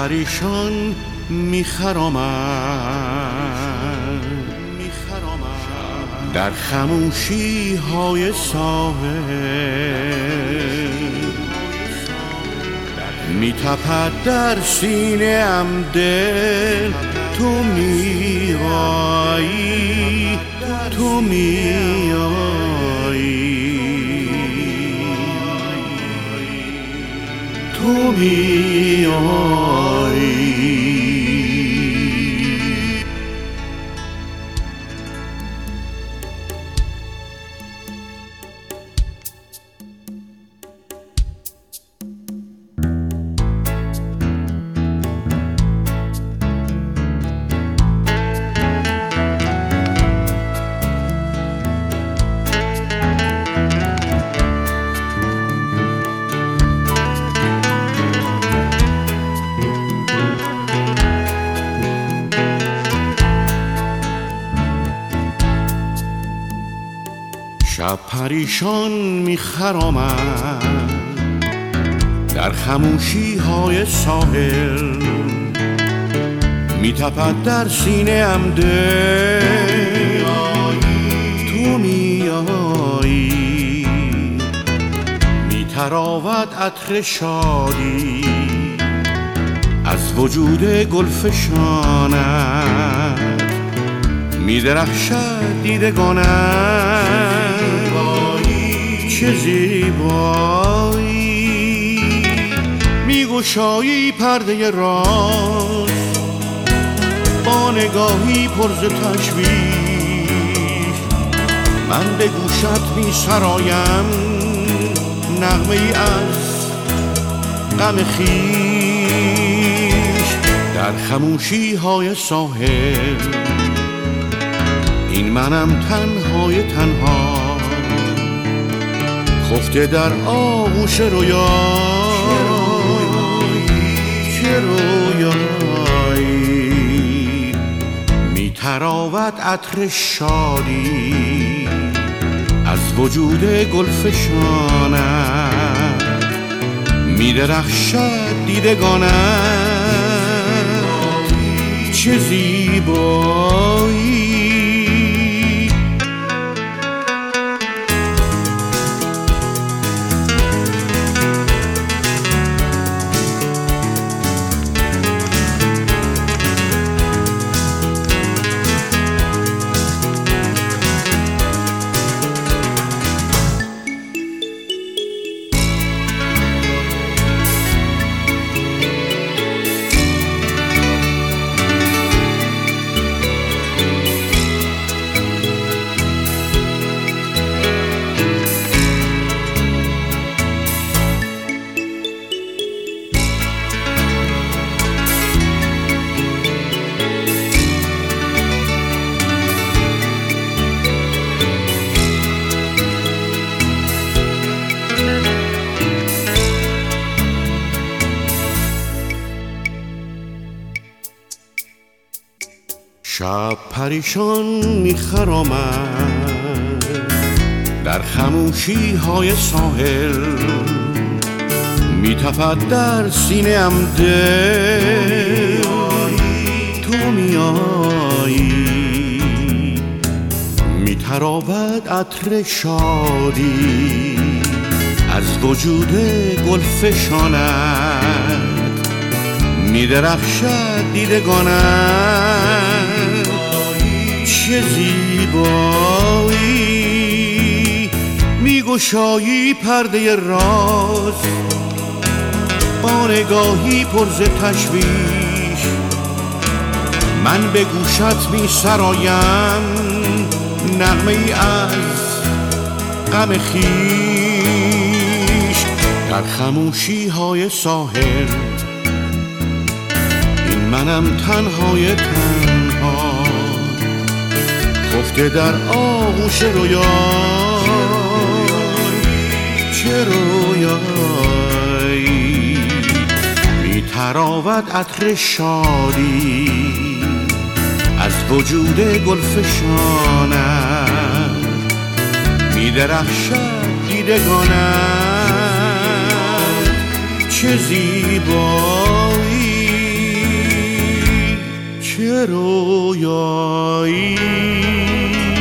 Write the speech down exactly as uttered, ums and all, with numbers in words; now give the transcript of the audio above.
پریشان میخرامد در خموشی های ساحل، میتپد در سینه ام دل، تو میایی تو میایی تو میایی. شب پریشان میخرامد در خموشی های ساحل، میتپد در سینه ام دل، تو میایی میتراود عطر شادی از وجود گلفشانت، میدرخشد دیدگانت، چه زیبایی میگشایی پرده راز با نگاهی پر ز تشویش، من به گوشت میسرایم نغمه ای از غم خویش. در خموشی های ساحل این منم تنهای تنها، خفته در آغوش رویا، چه رویایی میتراود عطر شادی از وجود گلفشانت، میدرخشد دیدگانت، چه زیبایی. شب پریشان میخرامد در خموشی های ساحل، میتپد در سینه ام دل، تو میایی میتراود عطر شادی از وجود گلفشانت، میدرخشد دیدگانت، چه زیبایی میگشایی پرده راز با نگاهی پر ز تشویش، من به گوشت میسرایم نغمه ای از غم خویش. در خموشی های ساحل این منم تنهای تنها، خفته در آغوش رویا، چه رویایی میتراود عطر شادی از وجود گلفشانت، میدرخشد دیدگانت، چه زیبایی. چه رویایی